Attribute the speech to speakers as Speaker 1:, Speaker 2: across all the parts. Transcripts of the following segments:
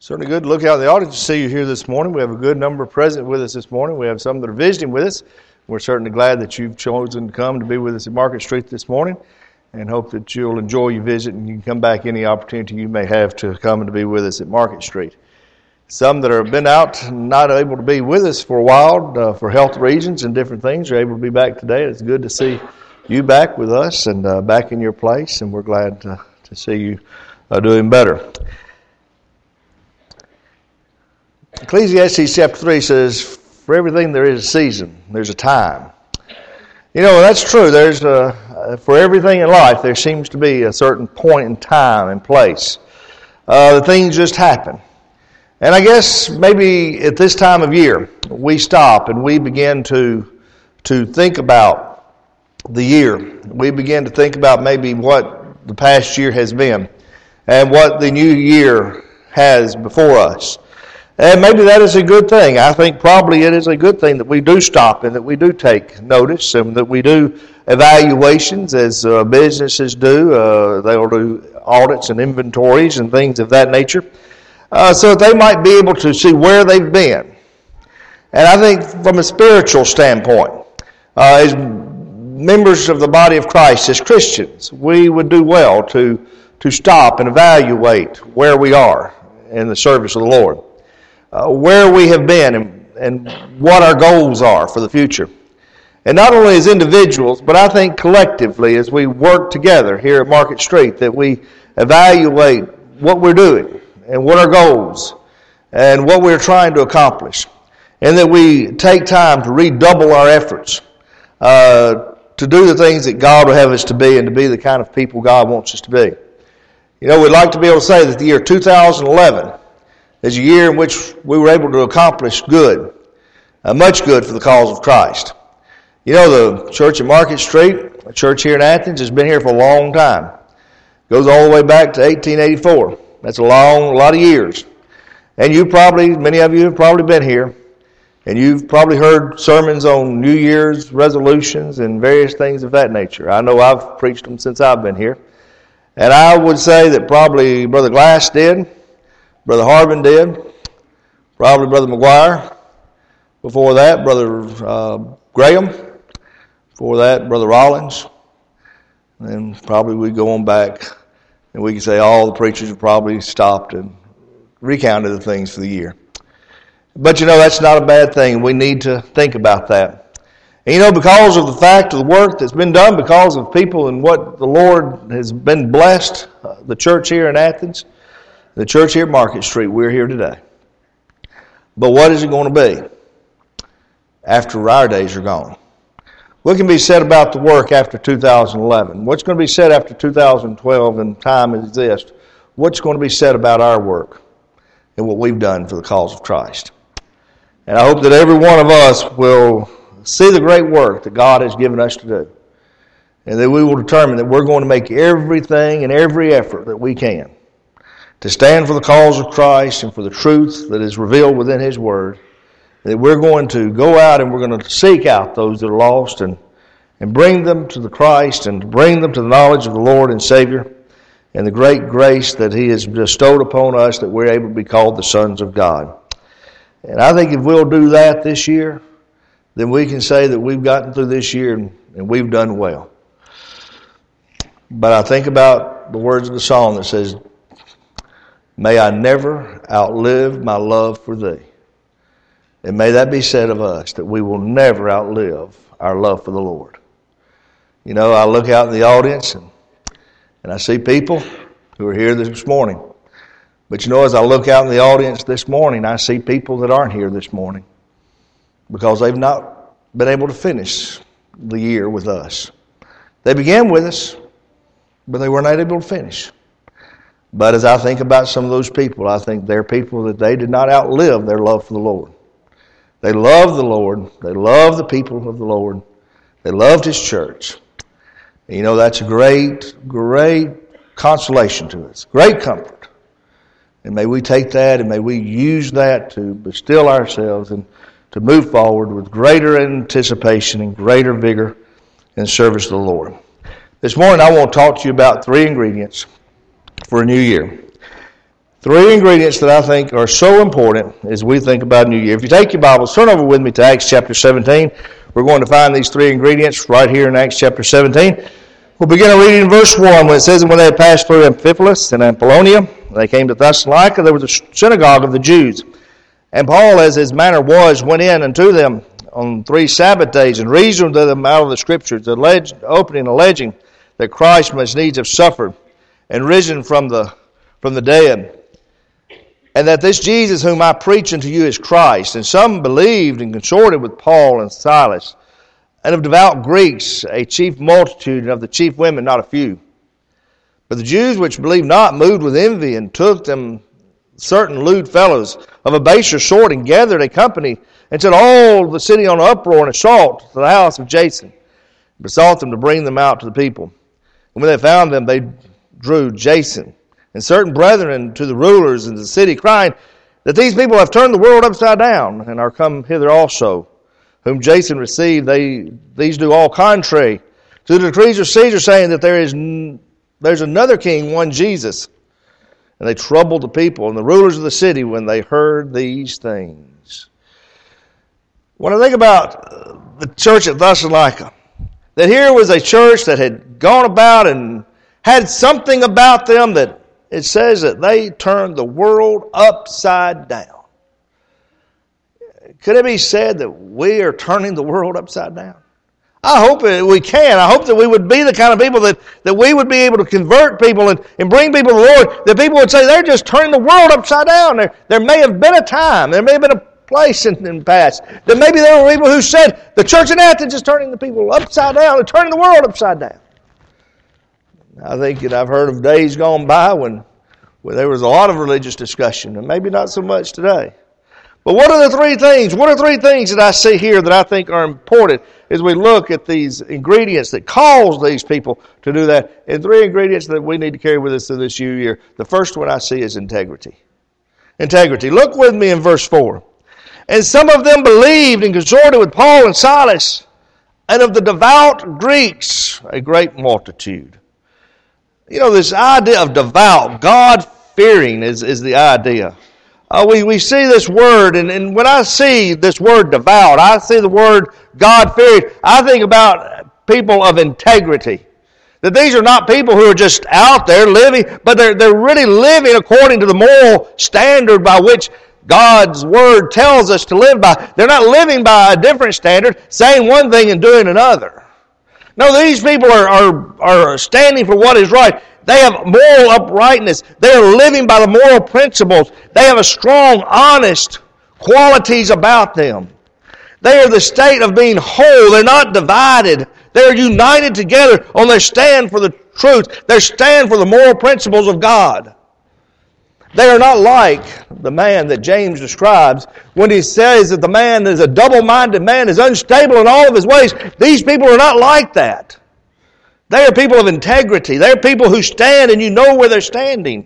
Speaker 1: Certainly good to look out in the audience to see you here this morning. We have a good number present with us this morning. We have some that are visiting with us. We're certainly glad that you've chosen to come to be with us at Market Street this morning, and hope that you'll enjoy your visit and you can come back any opportunity you may have to come and to be with us at Market Street. Some that have been out and not able to be with us for a while for health reasons and different things are able to be back today. It's good to see you back with us and back in your place, and we're glad to see you doing better. Ecclesiastes chapter 3 says, for everything there is a season, there's a time. You know, that's true. There's for everything in life, there seems to be a certain point in time and place. The things just happen. And I guess maybe at this time of year, we stop and we begin to think about the year. We begin to think about maybe what the past year has been and what the new year has before us. And maybe that is a good thing. I think probably it is a good thing that we do stop and that we do take notice and that we do evaluations as businesses do. They'll do audits and inventories and things of that nature so that they might be able to see where they've been. And I think from a spiritual standpoint, as members of the body of Christ, as Christians, we would do well to stop and evaluate where we are in the service of the Lord. Where we have been and what our goals are for the future. And not only as individuals, but I think collectively as we work together here at Market Street, that we evaluate what we're doing and what our goals and what we're trying to accomplish. And that we take time to redouble our efforts to do the things that God will have us to be and to be the kind of people God wants us to be. You know, we'd like to be able to say that the year 2011 is a year in which we were able to accomplish good, much good for the cause of Christ. You know, the church at Market Street, a church here in Athens, has been here for a long time. It goes all the way back to 1884. That's a lot of years. And many of you have probably been here, and you've probably heard sermons on New Year's resolutions and various things of that nature. I know I've preached them since I've been here. And I would say that probably Brother Glass did. Brother Harbin did, probably Brother McGuire. Before that, Brother Graham. Before that, Brother Rollins. And probably we go on back and we can say all the preachers have probably stopped and recounted the things for the year. But you know, that's not a bad thing. We need to think about that. And you know, because of the fact of the work that's been done, because of people and what the Lord has been blessed, the church here in Athens, the church here at Market Street, we're here today. But what is it going to be after our days are gone? What can be said about the work after 2011? What's going to be said after 2012 and time exists? What's going to be said about our work and what we've done for the cause of Christ? And I hope that every one of us will see the great work that God has given us to do. And that we will determine that we're going to make everything and every effort that we can to stand for the cause of Christ and for the truth that is revealed within His Word, that we're going to go out and we're going to seek out those that are lost and bring them to the Christ and bring them to the knowledge of the Lord and Savior and the great grace that He has bestowed upon us that we're able to be called the sons of God. And I think if we'll do that this year, then we can say that we've gotten through this year and we've done well. But I think about the words of the song that says, may I never outlive my love for thee. And may that be said of us, that we will never outlive our love for the Lord. You know, I look out in the audience and I see people who are here this morning. But you know, as I look out in the audience this morning, I see people that aren't here this morning because they've not been able to finish the year with us. They began with us, but they were not able to finish. But as I think about some of those people, I think they're people that they did not outlive their love for the Lord. They loved the Lord. They loved the people of the Lord. They loved His church. And you know, that's a great, great consolation to us. Great comfort. And may we take that and may we use that to bestill ourselves and to move forward with greater anticipation and greater vigor in service to the Lord. This morning I want to talk to you about 3 ingredients for a new year. Three ingredients that I think are so important as we think about New Year. If you take your Bibles, turn over with me to Acts chapter 17. We're going to find these three ingredients right here in Acts chapter 17. We'll begin our reading in verse 1 when it says, "And when they had passed through Amphipolis and Apollonia, they came to Thessalonica. There was a synagogue of the Jews. And Paul, as his manner was, went in unto them on 3 Sabbath days and reasoned to them out of the Scriptures, alleging that Christ must needs have suffered and risen from the dead, and that this Jesus whom I preach unto you is Christ. And some believed and consorted with Paul and Silas, and of devout Greeks a chief multitude, and of the chief women not a few. But the Jews which believed not moved with envy, and took them certain lewd fellows of a baser sort, and gathered a company, and set all the city on uproar and assault to the house of Jason, and besought them to bring them out to the people. And when they found them, they drew Jason and certain brethren to the rulers in the city, crying that these people have turned the world upside down, and are come hither also, whom Jason received. These do all contrary to the decrees of Caesar, saying that there's another king, one Jesus. And they troubled the people and the rulers of the city when they heard these things." When I think about the church at Thessalonica, that here was a church that had gone about and had something about them that it says that they turned the world upside down. Could it be said that we are turning the world upside down? I hope we can. I hope that we would be the kind of people that we would be able to convert people and bring people to the Lord, that people would say they're just turning the world upside down. There may have been a time, there may have been a place in the past, that maybe there were people who said the church in Athens is turning the people upside down and turning the world upside down. I think that I've heard of days gone by when there was a lot of religious discussion, and maybe not so much today. But what are the three things? What are three things that I see here that I think are important as we look at these ingredients that cause these people to do that? And three ingredients that we need to carry with us through this new year. The first one I see is integrity. Integrity. Look with me in verse 4. "And some of them believed and consorted with Paul and Silas, and of the devout Greeks a great multitude." You know, this idea of devout, God-fearing is the idea. We see this word, and when I see this word devout, I see the word God-fearing, I think about people of integrity. That these are not people who are just out there living, but they're really living according to the moral standard by which God's Word tells us to live by. They're not living by a different standard, saying one thing and doing another. No, these people are standing for what is right. They have moral uprightness. They are living by the moral principles. They have a strong, honest qualities about them. They are the state of being whole. They're not divided. They're united together on their stand for the truth. Their stand for the moral principles of God. They are not like the man that James describes when he says that the man is a double-minded man, is unstable in all of his ways. These people are not like that. They are people of integrity. They are people who stand and you know where they're standing.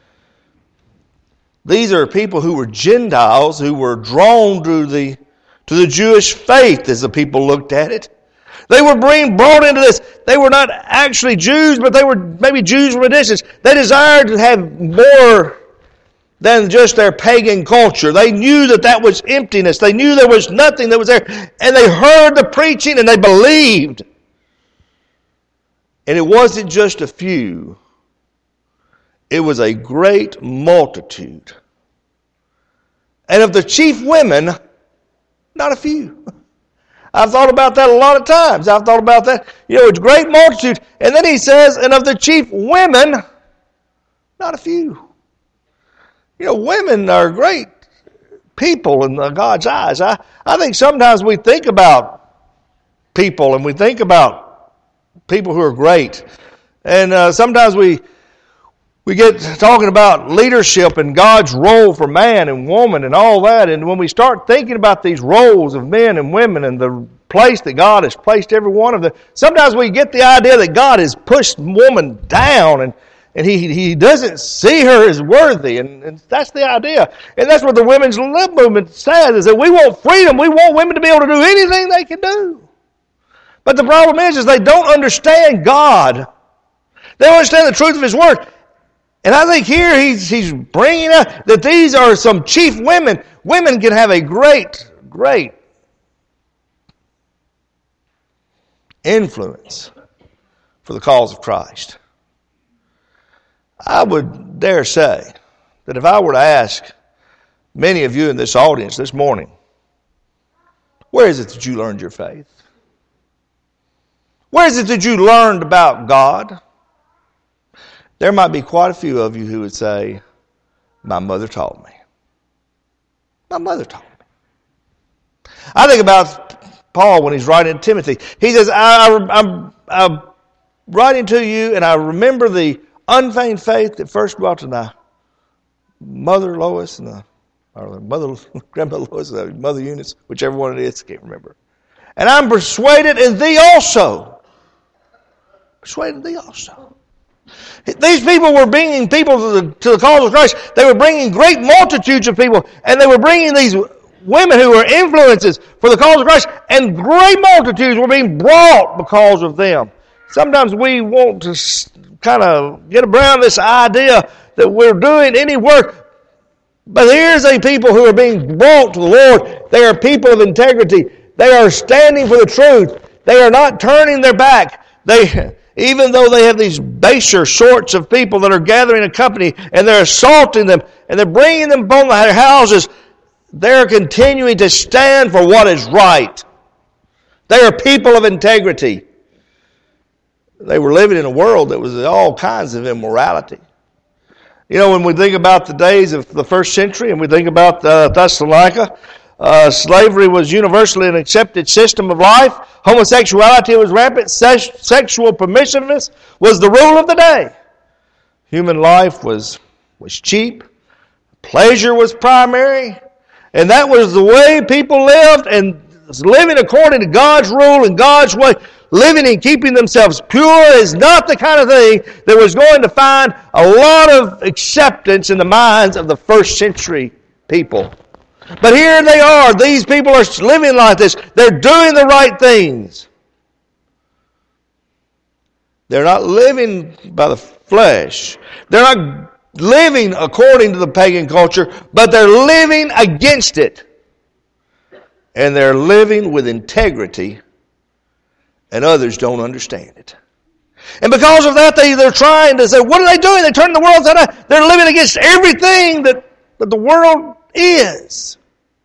Speaker 1: These are people who were Gentiles, who were drawn to the Jewish faith as the people looked at it. They were being brought into this. They were not actually Jews, but they were maybe Jews from a distance. They desired to have more than just their pagan culture. They knew that was emptiness. They knew there was nothing that was there. And they heard the preaching and they believed. And it wasn't just a few. It was a great multitude. And of the chief women, not a few. I've thought about that a lot of times. I've thought about that. It's a great multitude. And then he says, and of the chief women, not a few. Women are great people in God's eyes. I think sometimes we think about people and we think about people who are great. And sometimes we get talking about leadership and God's role for man and woman and all that. And when we start thinking about these roles of men and women and the place that God has placed every one of them, sometimes we get the idea that God has pushed woman down and he doesn't see her as worthy. And that's the idea. And that's what the women's lib movement says, is that we want freedom. We want women to be able to do anything they can do. But the problem is they don't understand God. They don't understand the truth of His Word. And I think here he's bringing up that these are some chief women. Women can have a great, great influence for the cause of Christ. I would dare say that if I were to ask many of you in this audience this morning, where is it that you learned your faith? Where is it that you learned about God? There might be quite a few of you who would say, my mother taught me. My mother taught me. I think about Paul when he's writing to Timothy. He says, I'm writing to you, and I remember the unfeigned faith that first dwelt in thy mother Lois and grandmother Lois and mother Eunice, whichever one it is, I can't remember. And I'm persuaded in thee also. Persuaded in thee also. These people were bringing people to the cause of Christ. They were bringing great multitudes of people, and they were bringing these women who were influences for the cause of Christ, and great multitudes were being brought because of them. Sometimes we want to kind of get around this idea that we're doing any work, but here's a people who are being brought to the Lord. They are people of integrity. They are standing for the truth. They are not turning their back. Even though they have these baser sorts of people that are gathering a company and they're assaulting them and they're bringing them upon their houses, they're continuing to stand for what is right. They are people of integrity. They were living in a world that was all kinds of immorality. You know, when we think about the days of the first century and we think about Thessalonica, slavery was universally an accepted system of life. Homosexuality was rampant. Sexual permissiveness was the rule of the day. Human life was cheap. Pleasure was primary. And that was the way people lived, and living according to God's rule and God's way, living and keeping themselves pure is not the kind of thing that was going to find a lot of acceptance in the minds of the first century people. But here they are. These people are living like this. They're doing the right things. They're not living by the flesh. They're not living according to the pagan culture, but they're living against it. And they're living with integrity, and others don't understand it. And because of that, they're trying to say, what are they doing? They're turning the world upside down. They're living against everything that the world is.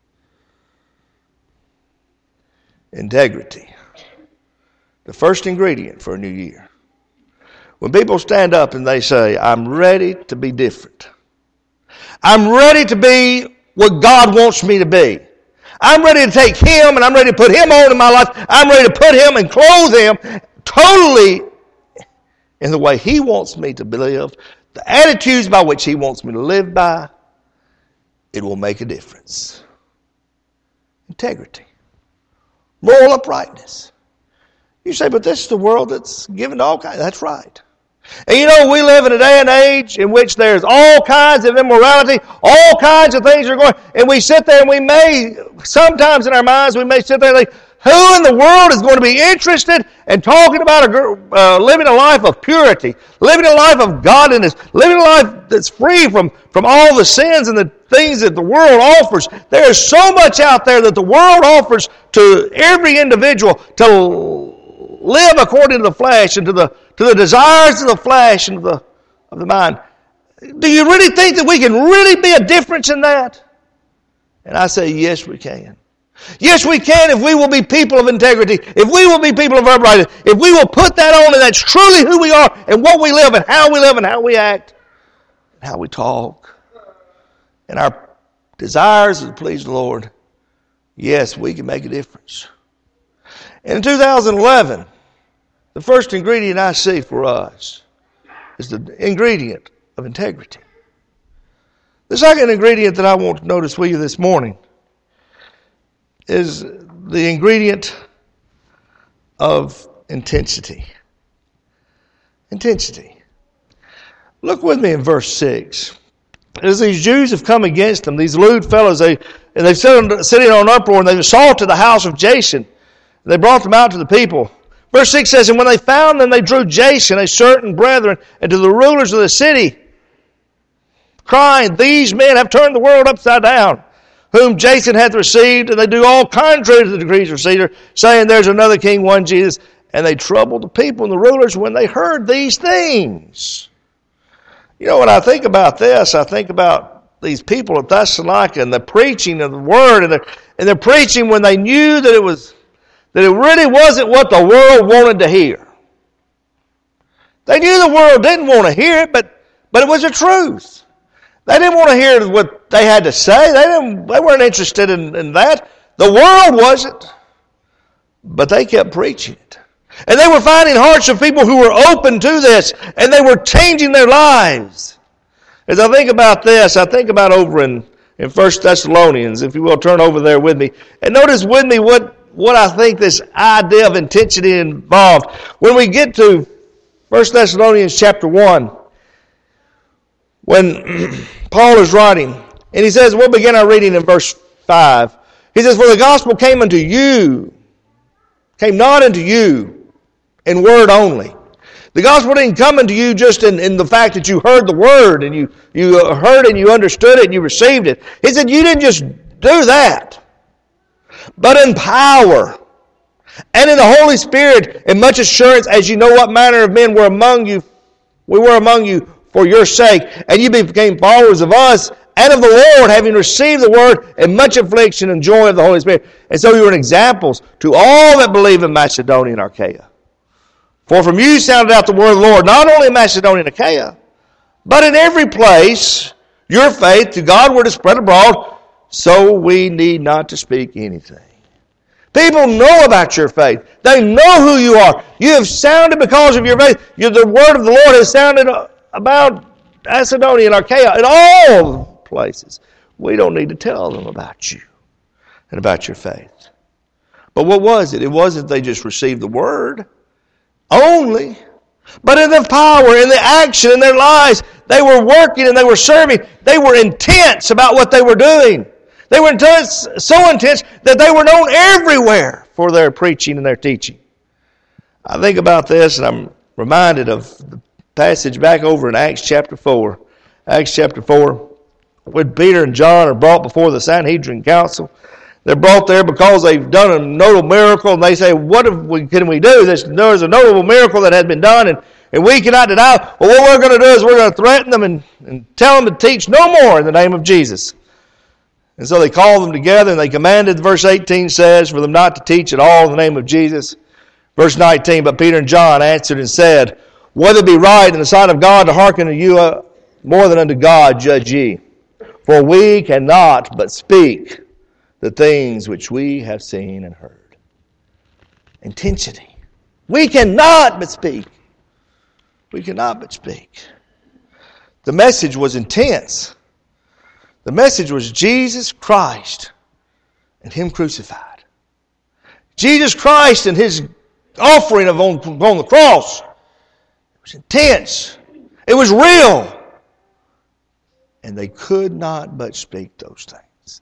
Speaker 1: Integrity. The first ingredient for a new year. When people stand up and they say, I'm ready to be different. I'm ready to be what God wants me to be. I'm ready to take Him and I'm ready to put Him on in my life. I'm ready to put Him and clothe Him totally in the way He wants me to live. The attitudes by which He wants me to live by. It will make a difference. Integrity. Moral uprightness. You say, but this is the world that's given to all kinds. That's right. And you know, we live in a day and age in which there's all kinds of immorality, all kinds of things are going, and we sit there and we may, sometimes in our minds, we may sit there and think, who in the world is going to be interested in talking about living a life of purity, living a life of godliness, living a life that's free from all the sins and the things that the world offers? There is so much out there that the world offers to every individual to live according to the flesh and to the desires of the flesh and of the mind. Do you really think that we can really be a difference in that? And I say, yes, we can. Yes, we can if we will be people of integrity, if we will be people of uprightness, if we will put that on and that's truly who we are and what we live and how we act, and how we talk, and our desires to please the Lord. Yes, we can make a difference. And in 2011, the first ingredient I see for us is the ingredient of integrity. The second ingredient that I want to notice with you this morning is the ingredient of intensity. Intensity. Look with me in verse 6. As these Jews have come against them, these lewd fellows, they've sitting on uproar, and they've assaulted the house of Jason. They brought them out to the people. Verse 6 says, and when they found them, they drew Jason, a certain brethren, and to the rulers of the city. crying, "These men have turned the world upside down, whom Jason hath received, and they do all contrary to the decrees of Caesar, saying, There's another king, one Jesus." And they troubled the people and the rulers when they heard these things. You know, when I think about this, I think about these people at Thessalonica and the preaching of the word, and they're preaching when they knew that it really wasn't what the world wanted to hear. They knew the world didn't want to hear it, but it was the truth. They didn't want to hear what they had to say. They weren't interested in that. The world wasn't. But they kept preaching it. And they were finding hearts of people who were open to this, and they were changing their lives. As I think about this, I think about over in 1 Thessalonians, if you will, turn over there with me. And notice with me what I think this idea of intensity involved. When we get to 1 Thessalonians chapter 1, when Paul is writing, and he says, we'll begin our reading in verse 5. He says, "For the gospel came not unto you in word only." The gospel didn't come unto you just in the fact that you heard the word and you heard and you understood it and you received it. He said you didn't just do that, but in power and in the Holy Spirit, in much assurance, as you know what manner of men were among you. We were among you for your sake, and you became followers of us and of the Lord, having received the word in much affliction and joy of the Holy Spirit. And so you were examples to all that believe in Macedonia and Achaia. For from you sounded out the word of the Lord, not only in Macedonia and Achaia, but in every place your faith to Godward is spread abroad, so we need not to speak anything. People know about your faith. They know who you are. You have sounded because of your faith. The word of the Lord has sounded about Macedonia and Achaia in all places. We don't need to tell them about you and about your faith. But what was it? It wasn't they just received the word only, but in the power, in the action, in their lives. They were working and they were serving. They were intense about what they were doing. They were intense, so intense that they were known everywhere for their preaching and their teaching. I think about this and I'm reminded of the passage back over in Acts chapter 4. Acts chapter 4, when Peter and John are brought before the Sanhedrin Council. They're brought there because they've done a notable miracle, and they say, "What can we do? There's a notable miracle that has been done, and we cannot deny. Well, what we're going to do is we're going to threaten them and tell them to teach no more in the name of Jesus." And so they called them together, and they commanded, verse 18 says, for them not to teach at all in the name of Jesus. Verse 19, "But Peter and John answered and said, Whether it be right in the sight of God to hearken to you more than unto God, judge ye. For we cannot but speak the things which we have seen and heard." Intensity. We cannot but speak. We cannot but speak. The message was intense. The message was Jesus Christ and Him crucified. Jesus Christ and His offering on the cross. It was intense. It was real. And they could not but speak those things.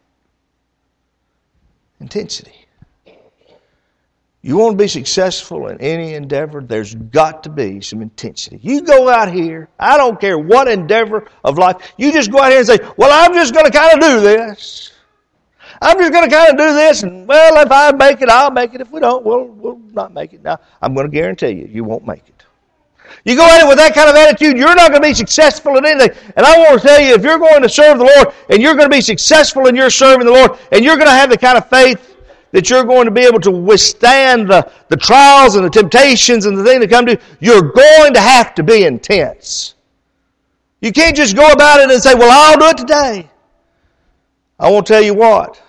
Speaker 1: Intensity. You want to be successful in any endeavor, there's got to be some intensity. You go out here, I don't care what endeavor of life, you just go out here and say, "Well, I'm just going to kind of do this. I'm just going to kind of do this, and well, if I make it, I'll make it. If we don't, we'll not make it." Now, I'm going to guarantee you won't make it. You go at it with that kind of attitude, you're not going to be successful in anything. And I want to tell you, if you're going to serve the Lord, and you're going to be successful in your serving the Lord, and you're going to have the kind of faith that you're going to be able to withstand the trials and the temptations and the things that come to you, you're going to have to be intense. You can't just go about it and say, "Well, I'll do it today." I won't tell you what.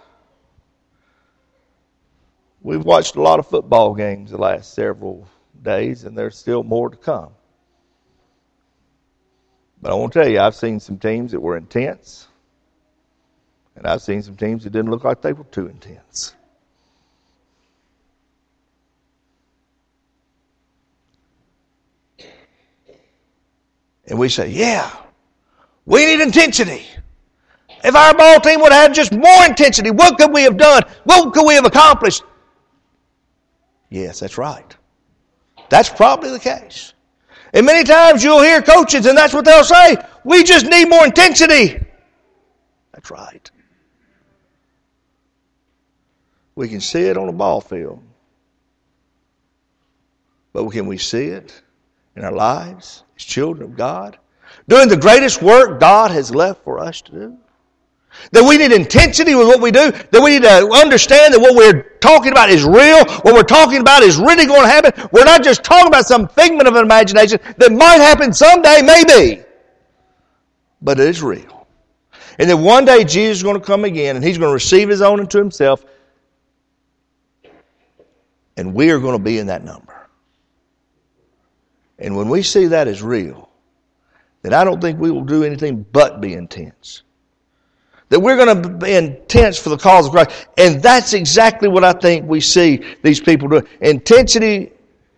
Speaker 1: We've watched a lot of football games the last several days, and there's still more to come. But I want to tell you, I've seen some teams that were intense, and I've seen some teams that didn't look like they were too intense. And we say, "Yeah, we need intensity. If our ball team would have had just more intensity, what could we have done? What could we have accomplished?" Yes, that's right. That's probably the case. And many times you'll hear coaches, and that's what they'll say. We just need more intensity. That's right. We can see it on a ball field. But can we see it in our lives as children of God? Doing the greatest work God has left for us to do? That we need intensity with what we do. That we need to understand that what we're talking about is real. What we're talking about is really going to happen. We're not just talking about some figment of an imagination that might happen someday, maybe. But it is real. And that one day Jesus is going to come again and He's going to receive His own into Himself. And we are going to be in that number. And when we see that as real, then I don't think we will do anything but be intense. That we're going to be intense for the cause of Christ. And that's exactly what I think we see these people do. Intensity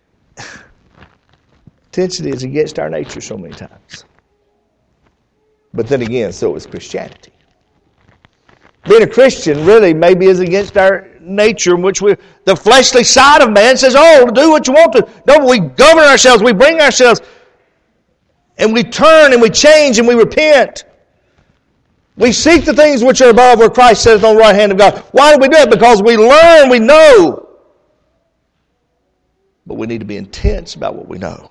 Speaker 1: is against our nature so many times. But then again, so is Christianity. Being a Christian really maybe is against our nature, in which the fleshly side of man says, oh, do what you want to. No, but we govern ourselves, we bring ourselves, and we turn and we change and we repent. We seek the things which are above, where Christ says on the right hand of God. Why do we do it? Because we learn, we know. But we need to be intense about what we know.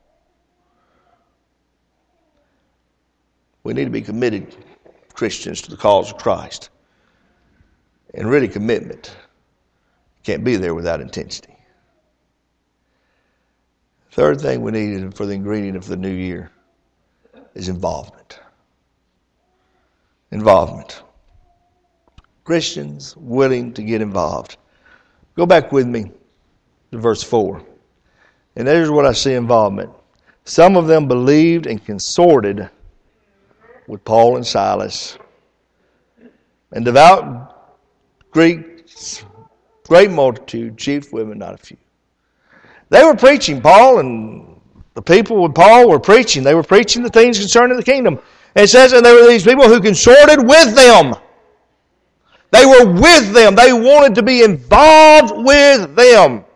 Speaker 1: We need to be committed Christians to the cause of Christ. And really commitment can't be there without intensity. Third thing we need for the ingredient of the new year is involvement. Involvement. Christians willing to get involved. Go back with me to verse 4. And there's what I see involvement. Some of them believed and consorted with Paul and Silas. And devout Greeks, great multitude, chief women, not a few. They were preaching. Paul and the people with Paul were preaching. They were preaching the things concerning the kingdom. And it says that there were these people who consorted with them. They were with them. They wanted to be involved with them.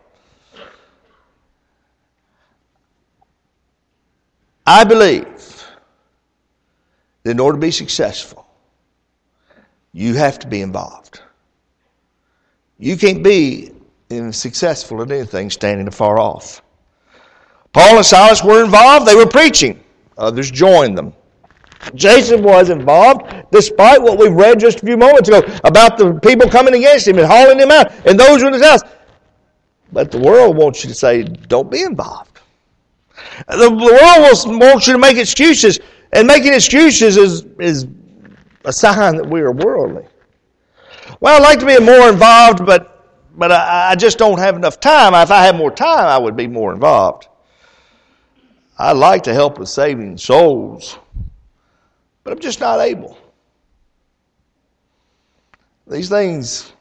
Speaker 1: I believe that in order to be successful, you have to be involved. You can't be successful at anything standing afar off. Paul and Silas were involved. They were preaching. Others joined them. Jason was involved, despite what we've read just a few moments ago about the people coming against him and hauling him out, and those who were in his house. But the world wants you to say, don't be involved. The world wants you to make excuses, and making excuses is a sign that we are worldly. Well, I'd like to be more involved, but I just don't have enough time. If I had more time, I would be more involved. I'd like to help with saving souls, but I'm just not able. These things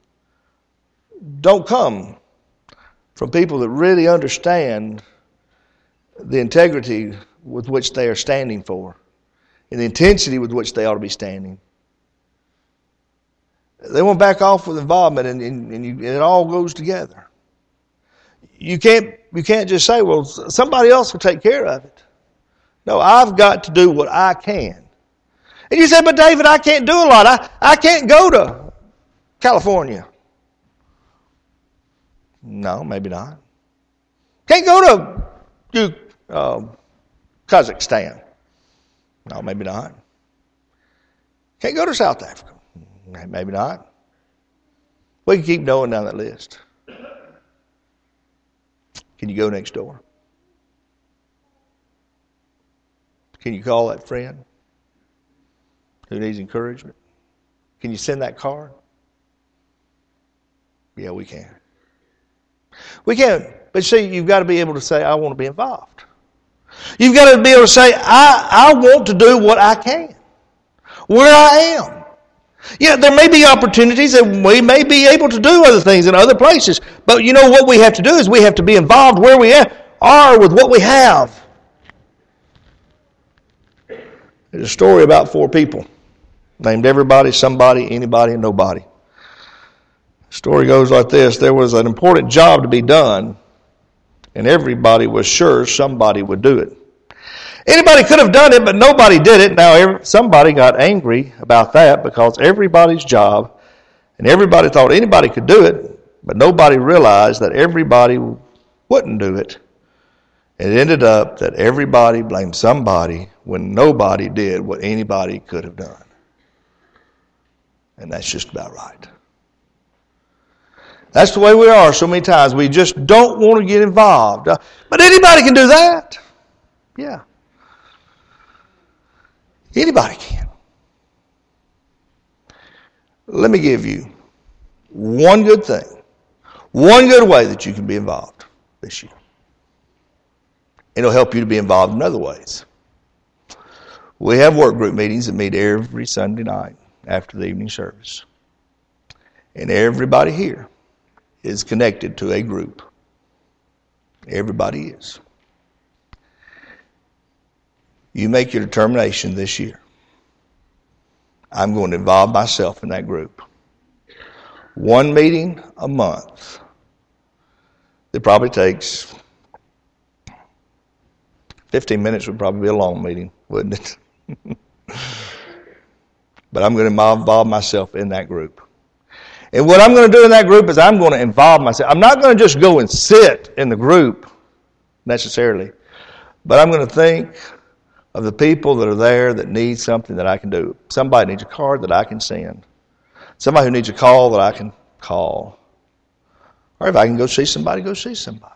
Speaker 1: don't come from people that really understand the integrity with which they are standing for and the intensity with which they ought to be standing. They won't back off with involvement, and it all goes together. You can't just say, well, somebody else will take care of it. No, I've got to do what I can. And you say, but David, I can't do a lot. I can't go to California. No, maybe not. Can't go to Kazakhstan. No, maybe not. Can't go to South Africa. Maybe not. We can keep going down that list. Can you go next door? Can you call that friend who needs encouragement? Can you send that card? Yeah, we can. We can. But see, you've got to be able to say, I want to be involved. You've got to be able to say, I want to do what I can, where I am. Yeah, there may be opportunities that we may be able to do other things in other places. But you know what we have to do is we have to be involved where we are with what we have. There's a story about 4 people named everybody, somebody, anybody, and nobody. The story goes like this. There was an important job to be done, And everybody was sure somebody would do it. Anybody could have done it, but nobody did it. Now, somebody got angry about that because everybody's job, and everybody thought anybody could do it, but nobody realized that everybody wouldn't do it. And it ended up that everybody blamed somebody when nobody did what anybody could have done. And that's just about right. That's the way we are so many times. We just don't want to get involved. But anybody can do that. Yeah. Anybody can. Let me give you one good thing, one good way that you can be involved this year. It'll help you to be involved in other ways. We have work group meetings that meet every Sunday night after the evening service. And everybody here is connected to a group. Everybody is. You make your determination this year. I'm going to involve myself in that group. One meeting a month. It probably takes 15 minutes would probably be a long meeting, wouldn't it? But I'm going to involve myself in that group. And what I'm going to do in that group is I'm going to involve myself. I'm not going to just go and sit in the group necessarily, but I'm going to think of the people that are there that need something that I can do. Somebody needs a card that I can send. Somebody who needs a call that I can call. Or if I can go see somebody, go see somebody.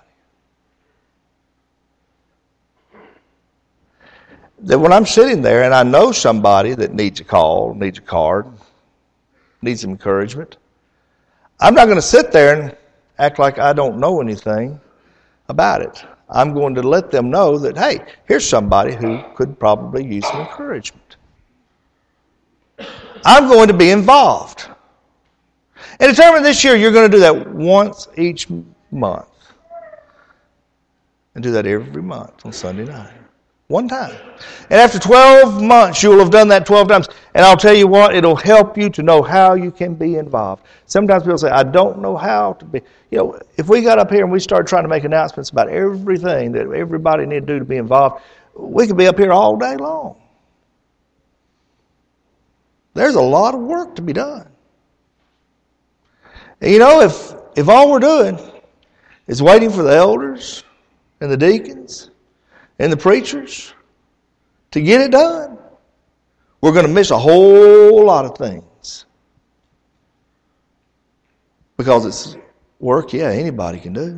Speaker 1: That when I'm sitting there and I know somebody that needs a call, needs a card, needs some encouragement, I'm not going to sit there and act like I don't know anything about it. I'm going to let them know that, hey, here's somebody who could probably use some encouragement. I'm going to be involved. And determine this year you're going to do that once each month. And do that every month on Sunday night. One time. And after 12 months, you'll have done that 12 times. And I'll tell you what, it'll help you to know how you can be involved. Sometimes people say, I don't know how to be. You know, if we got up here and we started trying to make announcements about everything that everybody need to do to be involved, we could be up here all day long. There's a lot of work to be done. And you know, if all we're doing is waiting for the elders and the deacons and the preachers to get it done, we're going to miss a whole lot of things. Because it's work, yeah, anybody can do.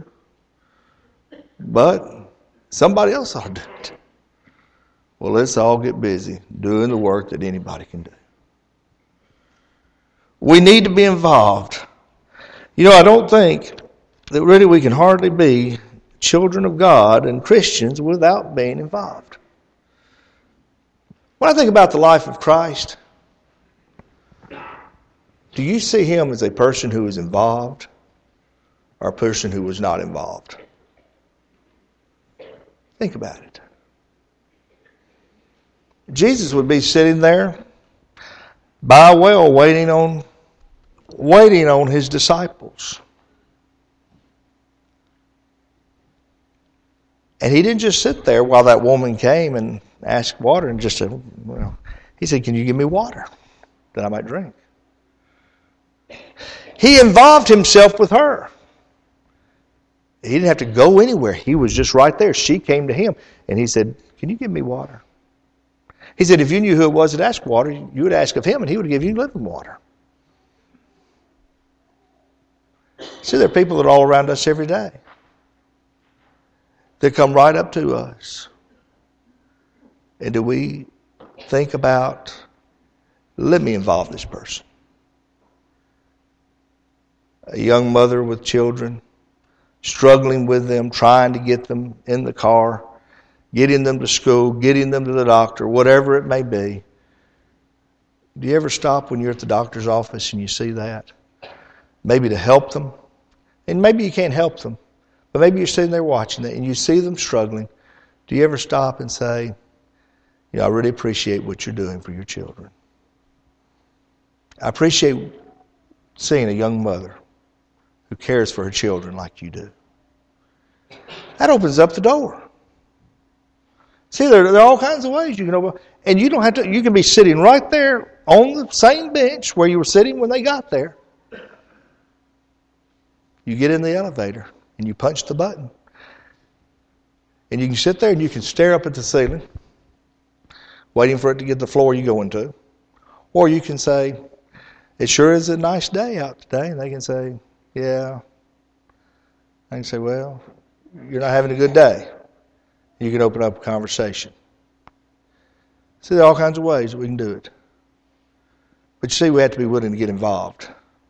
Speaker 1: But somebody else ought to do it. Well, let's all get busy doing the work that anybody can do. We need to be involved. You know, I don't think that really we can hardly be children of God and Christians without being involved. When I think about the life of Christ, do you see him as a person who was involved or a person who was not involved? Think about it. Jesus would be sitting there by a well waiting on his disciples. And he didn't just sit there while that woman came and asked water and just said, well, he said, can you give me water that I might drink? He involved himself with her. He didn't have to go anywhere. He was just right there. She came to him and he said, can you give me water? He said, if you knew who it was that asked water, you would ask of him and he would give you living water. See, there are people that are all around us every day. They come right up to us. And do we think about, let me involve this person? A young mother with children, struggling with them, trying to get them in the car, getting them to school, getting them to the doctor, whatever it may be. Do you ever stop when you're at the doctor's office and you see that? Maybe to help them. And maybe you can't help them. But maybe you're sitting there watching it and you see them struggling. Do you ever stop and say, you know, I really appreciate what you're doing for your children. I appreciate seeing a young mother who cares for her children like you do. That opens up the door. See, there are all kinds of ways you can open. And you don't have to. You can be sitting right there on the same bench where you were sitting when they got there. You get in the elevator and you punch the button. And you can sit there and you can stare up at the ceiling, waiting for it to get the floor you go into. Or you can say, it sure is a nice day out today. And they can say, yeah. I can say, well, you're not having a good day. You can open up a conversation. See, there are all kinds of ways that we can do it. But you see, we have to be willing to get involved.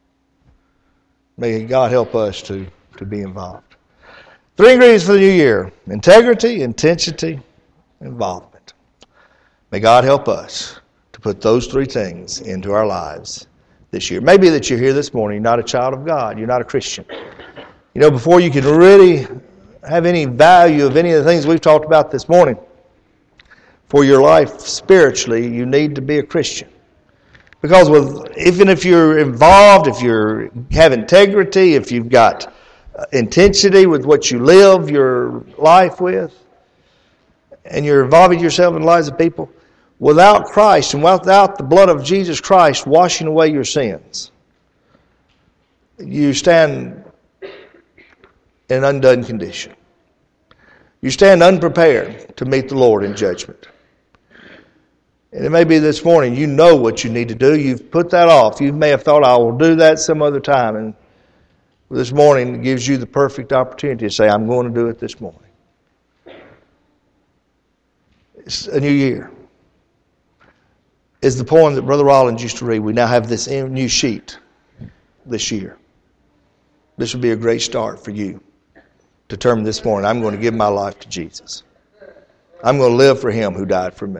Speaker 1: May God help us to be involved. 3 ingredients for the new year: integrity, intensity, involvement. May God help us to put those 3 things into our lives this year. Maybe that you're here this morning, you're not a child of God, you're not a Christian. You know, before you can really have any value of any of the things we've talked about this morning for your life spiritually, you need to be a Christian. Because even if you're involved, if you have integrity, if you've got intensity with what you live your life with, and you're involving yourself in the lives of people, without Christ and without the blood of Jesus Christ washing away your sins, you stand in an undone condition. You stand unprepared to meet the Lord in judgment. And it may be this morning, you know what you need to do. You've put that off. You may have thought, I will do that some other time. And this morning gives you the perfect opportunity to say, I'm going to do it this morning. It's a new year. It's the poem that Brother Rollins used to read. We now have this new sheet this year. This would be a great start for you to determine this morning, I'm going to give my life to Jesus. I'm going to live for Him who died for me.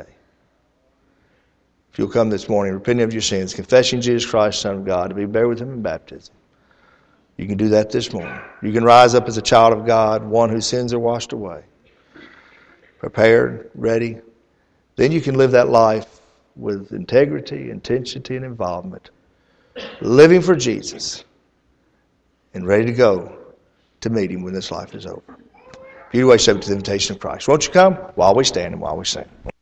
Speaker 1: If you'll come this morning, repenting of your sins, confessing Jesus Christ, Son of God, to be buried with Him in baptism, you can do that this morning. You can rise up as a child of God, one whose sins are washed away, prepared, ready. Then you can live that life with integrity, intensity, and involvement, living for Jesus and ready to go to meet Him when this life is over. If you'd accept the invitation of Christ, won't you come while we stand and while we sing?